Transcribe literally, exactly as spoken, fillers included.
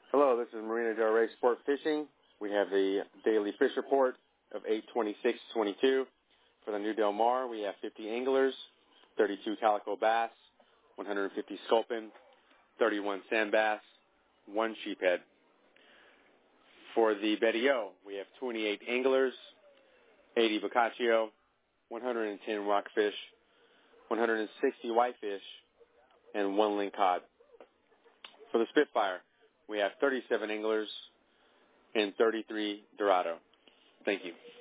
Hello, this is Marina Del Rey Sport Fishing. We have the daily fish report of eight twenty-six twenty-two. For the New Del Mar, we have fifty anglers, thirty-two calico bass, one hundred fifty sculpin, thirty-one sand bass, one sheephead. For the Betty O, we have twenty-eight anglers, eighty Boccaccio, one hundred ten rockfish, one hundred sixty whitefish, and one lingcod. For the Spitfire, we have thirty-seven anglers and thirty-three Dorado. Thank you.